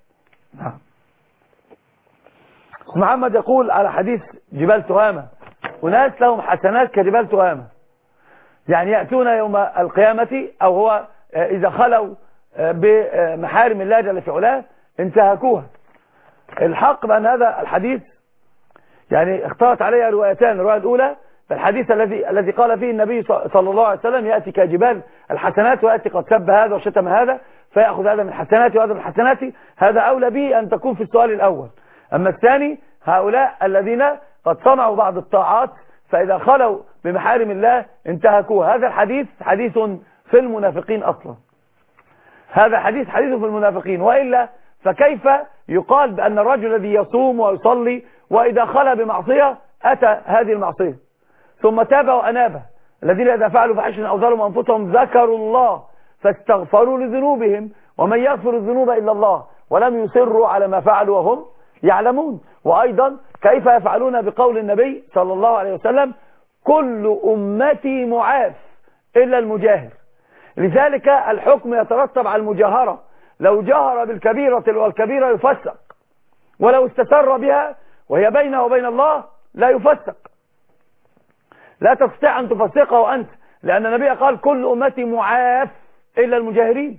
محمد يقول على حديث جبال تهامة وناس لهم حسنات كجبال تهامة، يعني يأتون يوم القيامة أو هو إذا خلوا بمحارم الله جل في علاه انتهكوها. الحق بأن هذا الحديث يعني اختلط عليها روايتان. الرواية الأولى الحديث الذي الذي قال فيه النبي صلى الله عليه وسلم يأتي كجبال الحسنات ويأتي قد سب هذا وشتم هذا فيأخذ هذا من حسناتي وهذا من حسناتي، هذا أولى به أن تكون في السؤال الأول. أما الثاني هؤلاء الذين قد صنعوا بعض الطاعات فإذا خلوا بمحارم الله انتهكوه. هذا الحديث حديث في المنافقين أصلا، هذا حديث حديث في المنافقين. وإلا فكيف يقال بأن الرجل الذي يصوم ويصلي وإذا خلى بمعصية أتى هذه المعصية ثم تاب وأناب، الذين إذا فعلوا فحشا أو ظلموا أنفسهم ذكروا الله فاستغفروا لذنوبهم ومن يغفر الذنوب إلا الله ولم يصروا على ما فعلوا وهم يعلمون. وأيضا كيف يفعلون بقول النبي صلى الله عليه وسلم كل أمتي معاف إلا المجاهر. لذلك الحكم يترتب على المجاهرة، لو جهر بالكبيرة والكبيرة يفسق، ولو استسر بها وهي بينه وبين الله لا يفسق، لا تستطيع أن تفسقه أنت، لأن النبي قال كل أمتي معاف إلا المجاهرين.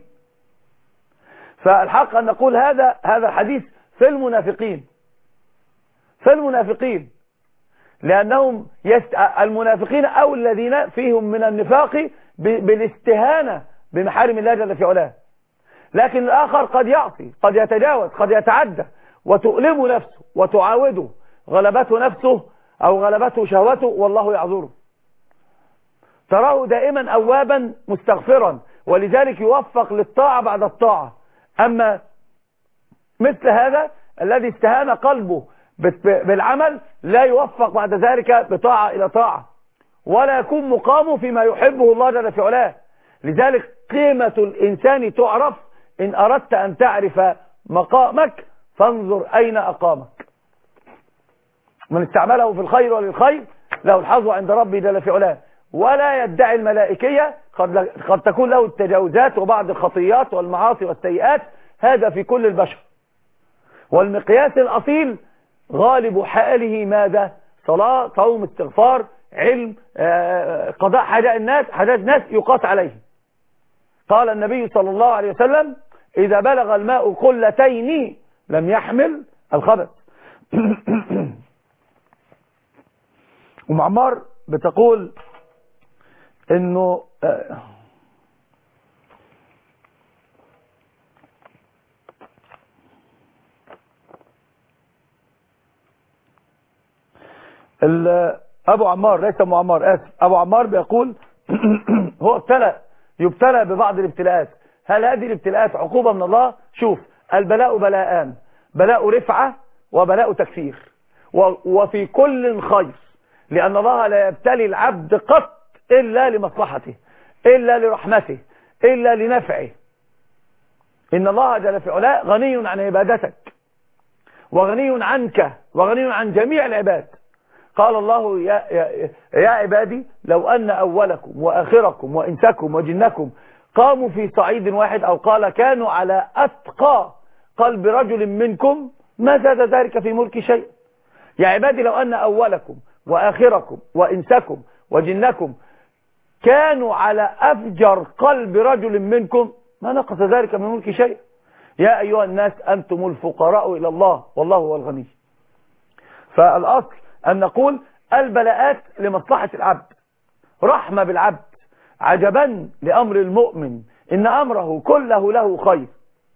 فالحق أن نقول هذا هذا الحديث في المنافقين، في المنافقين لأنهم يست... المنافقين أو الذين فيهم من النفاق ب... بالاستهانة بمحارم الله جل في علاه. لكن الآخر قد يعصي، قد يتجاوز، قد يتعدى وتؤلم نفسه وتعاوده، غلبته نفسه أو غلبته شهوته والله يعذره. تراه دائما أوابا مستغفرا ولذلك يوفق للطاعة بعد الطاعة. أما مثل هذا الذي استهان قلبه بالعمل لا يوفق بعد ذلك بطاعة إلى طاعة ولا يكون مقامه فيما يحبه الله جل في علاه. لذلك قيمة الإنسان تعرف إن أردت أن تعرف مقامك فانظر أين أقامك. من استعمله في الخير وللخير له الحظ عند ربي جل في علاه، ولا يدعي الملائكية، قد, قد تكون له التجاوزات وبعض الخطيات والمعاصي والسيئات، هذا في كل البشر. والمقياس الأصيل غالب حاله ماذا؟ صلاة، صوم، استغفار، علم، قضاء حاجات الناس حاجات الناس يقاس عليه. قال النبي صلى الله عليه وسلم إذا بلغ الماء قلتين لم يحمل الخبث. أم عمار بتقول إنه أبو عمار ليس أبو عمار آسف أبو عمار بيقول هو ابتلى يبتلى ببعض الابتلاءات. هل هذه الابتلاءات عقوبة من الله؟ شوف، البلاء بلاءان، بلاء رفعة وبلاء تكفير، وفي كل خير، لأن الله لا يبتلي العبد قط إلا لمصلحته، إلا لرحمته، إلا لنفعه. إن الله جل في علاه غني عن عبادتك وغني عنك وغني عن جميع العباد. قال الله يا, يا, يا عبادي لو أن أولكم وآخركم وإنسكم وجنكم قاموا في صعيد واحد، أو قال كانوا على أتقى قلب رجل منكم ما زاد ذلك في ملك شيء. يا عبادي لو أن أولكم وآخركم وإنسكم وجنكم كانوا على أفجر قلب رجل منكم ما نقص ذلك من ملك شيء. يا أيها الناس أنتم الفقراء إلى الله والله هو الغني. فالأصل أن نقول البلاءات لمصلحة العبد، رحمة بالعبد، عجبا لأمر المؤمن إن أمره كله له خير.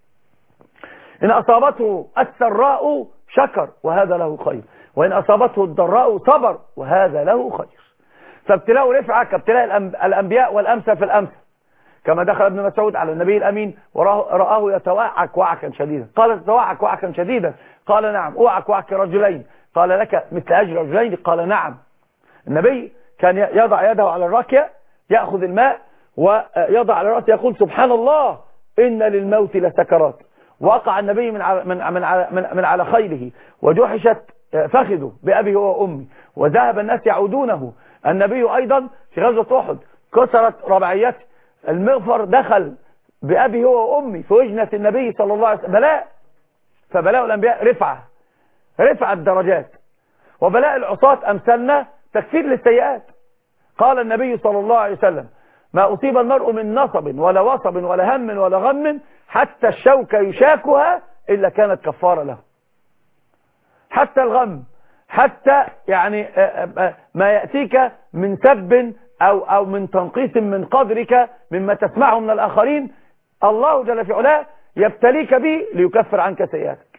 إن أصابته السراء شكر وهذا له خير، وإن أصابته الضراء صبر وهذا له خير. فابتلاء رفعة كابتلاء الأنبياء والأمثل في الأمثل، كما دخل ابن مسعود على النبي الأمين ورآه يتوعك وعكا شديدا، قال تتوعك وعكا شديدا؟ قال نعم. اوعك وعك رجلين، قال لك مثل أجر رجلين؟ قال نعم. النبي كان يضع يده على الراكية يأخذ الماء ويضع على رأسه يقول سبحان الله إن للموت لسكرات. وقع النبي من على, من, من, على من, من على خيله وجحشت فخذه بأبي هو وأمي وذهب الناس يعودونه. النبي أيضا في غزوة أحد كسرت رباعيته، المغفر دخل بأبي هو وأمي في وجنة النبي صلى الله عليه وسلم. بلاء. فبلاء الأنبياء رفعة رفع الدرجات، وبلاء العصاة أمثالنا تكفير للسيئات. قال النبي صلى الله عليه وسلم ما أصيب المرء من نصب ولا وصب ولا هم ولا غم حتى الشوكة يشاكها إلا كانت كفارة له. حتى الغم، حتى يعني ما يأتيك من سب أو, أو من تنقيص من قدرك مما تسمعه من الآخرين، الله جل في علاه يبتليك به ليكفر عنك سيئاتك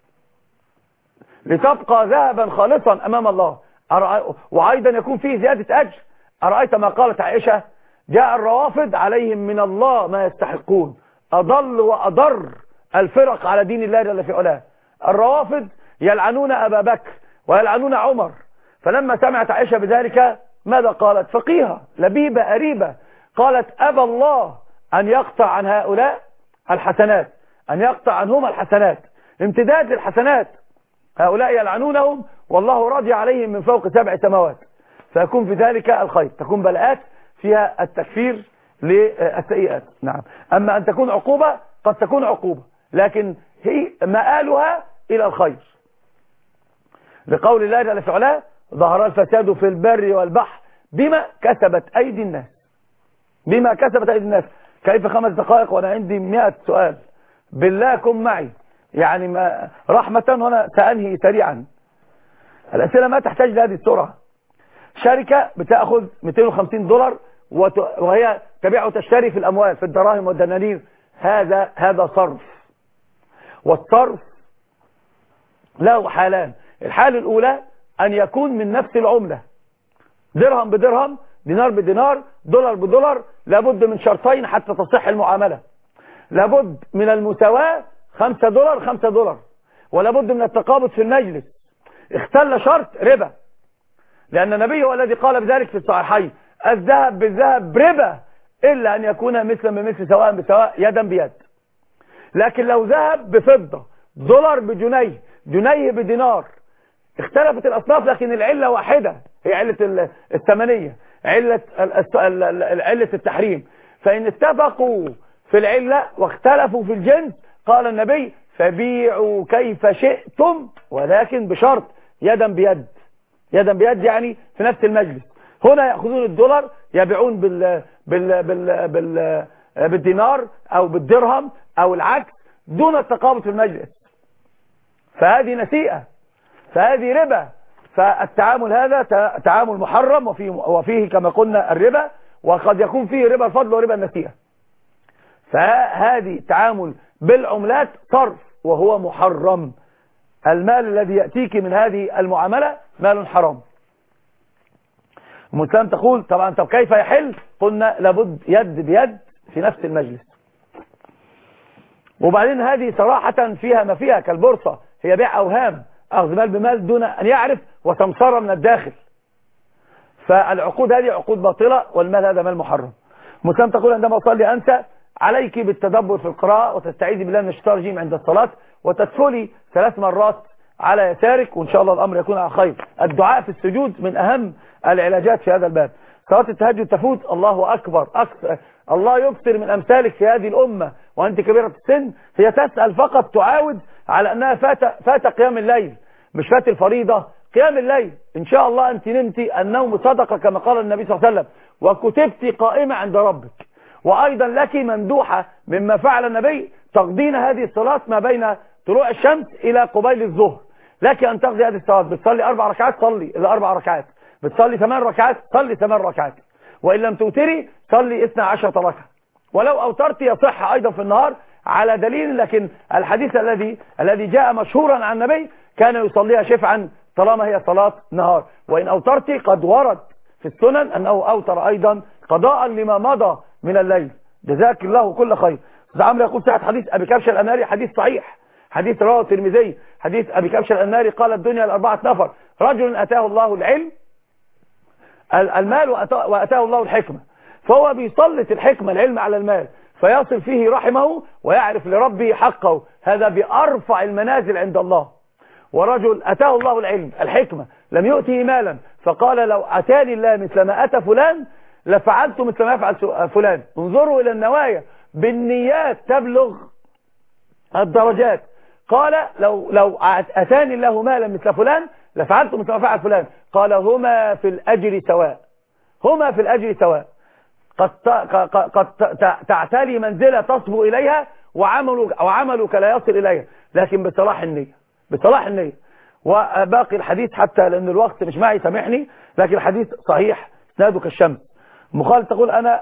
لتبقى ذهبا خالصا أمام الله، وأيضا يكون فيه زيادة أجر. أرأيت ما قالت عائشة جاء الروافض عليهم من الله ما يستحقون، أضل وأضر الفرق على دين الله جل في علاه. الروافض يلعنون أبا بكر ويلعنون عمر. فلما سمعت عائشة بذلك ماذا قالت؟ فقيهة لبيبة أريبة، قالت أبى الله أن يقطع عن هؤلاء الحسنات، أن يقطع عنهم الحسنات، امتداد للحسنات. هؤلاء يلعنونهم والله راضي عليهم من فوق سبع سماوات، فيكون في ذلك الخير. تكون بلاءات فيها التكفير للسيئات. نعم. أما أن تكون عقوبة قد تكون عقوبة لكن هي مآلها إلى الخير، لقول الله جل في علاه ظهر الفساد في البر والبحر بما كسبت أيدي الناس. بما كسبت أيدي الناس. كيف خمس دقائق وأنا عندي مئة سؤال؟ بالله كن معي يعني ما رحمة، هنا سأنهي سريعا. الأسئلة ما تحتاج لهذه السرعة. شركة بتأخذ مئتين وخمسين دولار وهي تبيع وتشتري في الأموال في الدراهم والدنانير، هذا هذا صرف. والصرف له حالان. الحالة الأولى أن يكون من نفس العملة، درهم بدرهم، دينار بدينار، دولار بدولار. لابد من شرطين حتى تصح المعاملة. لابد من المساواة، خمسة دولار خمسة دولار، ولابد من التقابض في المجلس. اختل شرط ربا، لأن النبي هو الذي قال بذلك في الصحيحين الذهب بالذهب ربا إلا أن يكون مثلا بمثل سواء بسواء يدا بيد. لكن لو ذهب بفضة، دولار بجنيه، جنيه بدينار، اختلفت الأصناف لكن العلة واحدة، هي علة الثمنية، علة علة التحريم. فإن اتفقوا في العلة واختلفوا في الجنس قال النبي فبيعوا كيف شئتم ولكن بشرط يدا بيد. يدا بيد يعني في نفس المجلس. هنا يأخذون الدولار يبيعون بال بال بال بال بالدينار أو بالدرهم أو العكس دون التقابض في المجلس، فهذه نسيئة، فهذه ربا. فالتعامل هذا تعامل محرم، وفيه, وفيه كما قلنا الربا، وقد يكون فيه ربا الفضل وربا النسيئة. فهذه تعامل بالعملات صرف وهو محرم. المال الذي يأتيك من هذه المعاملة مال حرام. المسلم تقول طبعا طب كيف يحل؟ قلنا لابد يد بيد في نفس المجلس. وبعدين هذه صراحة فيها ما فيها كالبورصة، هي بيع أوهام، أخذ مال بمال دون أن يعرف وسمسرة من الداخل. فالعقود هذه عقود باطلة والمال هذا مال محرم. مسلم تقول عندما أصلي أنسى عليك بالتدبر في القراءة وتستعيذ بالله من الشيطان الرجيم عند الصلاة وتدخلي ثلاث مرات على يسارك وإن شاء الله الأمر يكون على خير. الدعاء في السجود من أهم العلاجات في هذا الباب. صلاة التهجد تفوت، الله أكبر, أكبر الله يكثر من أمثالك في هذه الأمة وأنت كبيرة السن. هي تسأل فقط تعاود على أنها فات, فات قيام الليل، مش فات الفريضة، قيام الليل. إن شاء الله أنت نمتي النوم صدقة كما قال النبي صلى الله عليه وسلم، وكتبتي قائمة عند ربك. وأيضا لك ممدوحة مما فعل النبي تقضين هذه الصلاة ما بين طلوع الشمس إلى قبيل الظهر. لك أن تقضي هذه الصلاة. بتصلي أربع ركعات صلي إلى أربع ركعات، بتصلي ثمان ركعات صلي ثمان ركعات، وإن لم توتري صلي اثنى عشر ركعة. ولو أوترت يصح أيضا في النهار على دليل، لكن الحديث الذي الذي جاء مشهورا عن النبي كان يصليها شفعا طالما هي صلاة نهار. وإن أوترت قد ورد في السنن أنه أوتر أيضا قضاء لما مضى من الليل. جزاك الله كل خير. عمرو يقول صحة حديث أبي كبش الأناري حديث صحيح، حديث رواه الترمذي، حديث أبي كبش الأناري قال الدنيا لأربعة نفر: رجل أتاه الله العلم المال وأتاه الله الحكمة، فهو بيسلط الحكمة العلم على المال فيصل فيه رحمه ويعرف لربه حقه، هذا بأرفع المنازل عند الله. ورجل أتاه الله العلم الحكمة لم يؤته مالا فقال لو أتاني الله مثل ما أتى فلان لفعلت مثل ما يفعل فلان. انظروا إلى النوايا، بالنيات تبلغ الدرجات. قال لو لو أتاني الله مالا مثل فلان لفعلت مثل ما فعل فلان. قال هما في الأجر سواء، هما في الأجر سواء. قد قد تعتلي منزلة تصبو إليها وعملك وعملك لا يصل إليها، لكن بصلاح النية، بصلاح النية. وباقي الحديث حتى لأن الوقت مش معي سامحني، لكن الحديث صحيح اسناده كالشمس. مخالد تقول أنا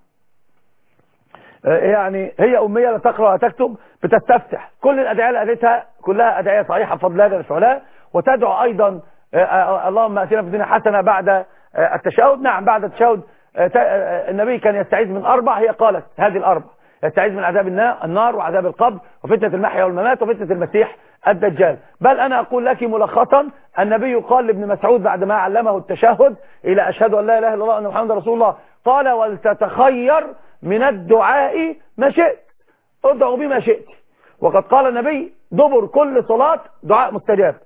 يعني هي أمية لا تقرأ ولا تكتب، بتستفتح كل الأدعية اللي أديتها كلها أدعية صحيحة بفضل الله جل وعلا، وتدعو أيضا اللهم أتنا في الدنيا حسنة بعد التشهد. نعم بعد التشهد النبي كان يستعيذ من أربع، هي قالت هذه الأربع: يستعيذ من عذاب النار وعذاب القبر وفتنة المحيا والممات وفتنة المسيح الدجال. بل أنا أقول لك ملخصا، النبي قال لابن مسعود بعد ما علمه التشهد إلى أشهد أن لا إله إلا الله وأن محمد رسول الله، قال ولتتخير من الدعاء ما شئت، ادعوا بما شئت. وقد قال النبي دبر كل صلاة دعاء مستجاب.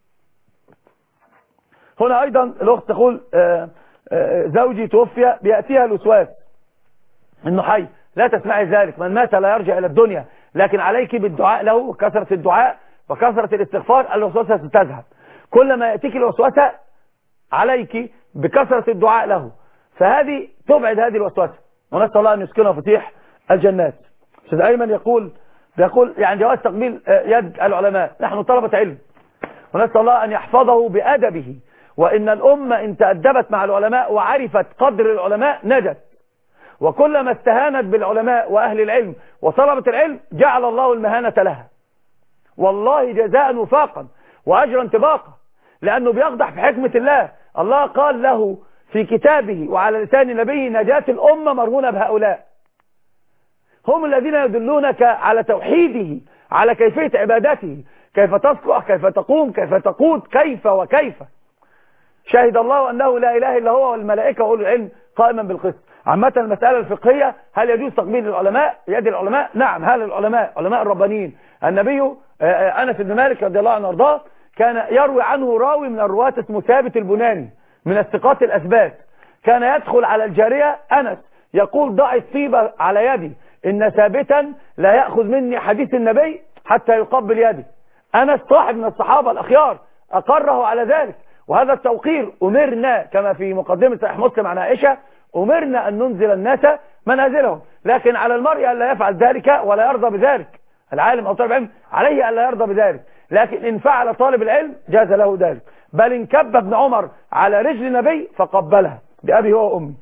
هنا أيضا الأخت تقول آآ آآ زوجي توفي بيأتيها الوسواس إنه حي، لا تسمعي ذلك، من مات لا يرجع إلى الدنيا، لكن عليك بالدعاء له وكثرة الدعاء وكثرة الاستغفار، الوسوسة ستذهب. كل ما يأتيك الوسوسة عليك بكثرة الدعاء له، فهذه تبعد هذه الوسوسة، ونسأل الله أن يسكنها فتيح الجنات. أستاذ أيمن يقول بيقول يعني جواز تقبيل يد العلماء، نحن طلبة علم ونسأل الله أن يحفظه بأدبه، وإن الأمة إن تأدبت مع العلماء وعرفت قدر العلماء نجت، وكلما استهانت بالعلماء وأهل العلم وطلبة العلم جعل الله المهانة لها، والله جزاء وفاقا وأجرا طباقا، لأنه بيقدح في حكمة الله. الله قال له في كتابه وعلى لسان نبيه: نجاة الأمة مرهونة بهؤلاء، هم الذين يدلونك على توحيده، على كيفية عبادته، كيف تصلح، كيف تقوم، كيف تقود، كيف وكيف. شهد الله أنه لا إله إلا هو والملائكة وأولو العلم قائما بالقسط. عامة المسألة الفقهية، هل يجوز تقبيل العلماء يد العلماء؟ نعم. هل العلماء علماء الربانيين؟ النبي أنس بن مالك رضي الله عنه وارضاه كان يروي عنه راوي من الرواة اسمه ثابت البناني من الثقات الأثبات، كان يدخل على الجارية أنس يقول: ضعي الطيبة على يدي، إن ثابتا لا يأخذ مني حديث النبي حتى يقبل يدي. أنس صاحب من الصحابة الأخيار أقره على ذلك، وهذا التوقير أمرنا كما في مقدمة صحيح مسلم عن عائشة، أمرنا أن ننزل الناس منازلهم، لكن على المرء ألا يفعل ذلك ولا يرضى بذلك. العالم أو طالب العلم عليه ألا يرضى بذلك، لكن إن فعل طالب العلم جاز له ذلك. بل إن كب ابن عمر على رجل نبي فقبلها بأبي هو وأمي.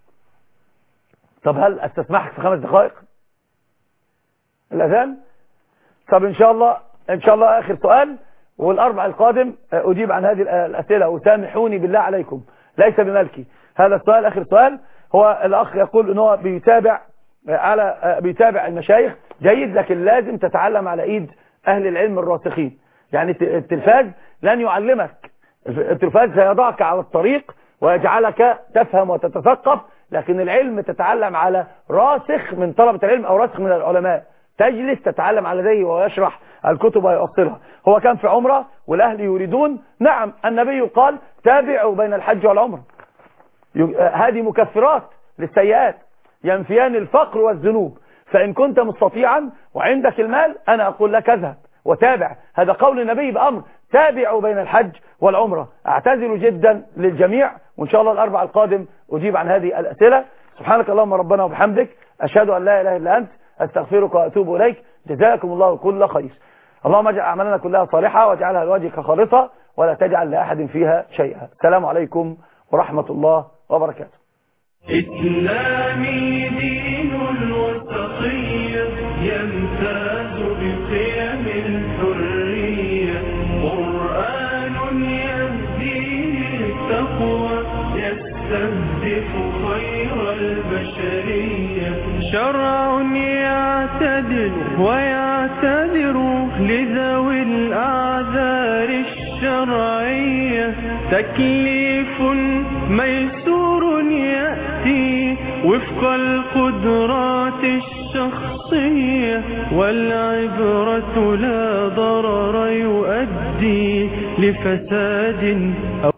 طب هل استسمحك في خمس دقائق الأذان؟ طب إن شاء الله إن شاء الله آخر سؤال، والأربع القادم أجيب عن هذه الأسئلة، وسامحوني بالله عليكم ليس بملكي. هذا السؤال آخر سؤال. هو الأخ يقول إن هو بيتابع على بيتابع المشايخ جيد، لكن لازم تتعلم على إيد أهل العلم الراسخين. يعني التلفاز لن يعلمك، التلفاز سيضعك على الطريق ويجعلك تفهم وتتثقف، لكن العلم تتعلم على راسخ من طلبة العلم أو راسخ من العلماء، تجلس تتعلم على ذي ويشرح الكتب ويؤصلها. هو كان في عمرة والأهل يريدون، نعم النبي قال تابعوا بين الحج والعمرة، هذه مكفرات للسيئات ينفيان الفقر والذنوب. فإن كنت مستطيعا وعندك المال أنا أقول لك اذهب وتابع، هذا قول النبي بأمر تابعوا بين الحج والعمرة. أعتذر جدا للجميع، وإن شاء الله الأربع القادم أجيب عن هذه الأسئلة. سبحانك اللهم ربنا وبحمدك، أشهد أن لا إله إلا أنت، أستغفرك وأتوب إليك. جزاكم الله كل خير. اللهم اجعل أعمالنا كلها صالحة واجعلها لوجهك خالصة ولا تجعل لأحد فيها شيئا. السلام عليكم ورحمة الله وبركاته. إسلامي دين الوسطية يمتاز بقيم الحرية، قرآن يهدي للتقوى يستهدف خير البشرية، شرع يعتدل ويعتذر لذوي الأعذار الشرعية، تكليف ميسور يأتي وفق القدرات الشخصية، والعبرة لا ضرر يؤدي لفساد أو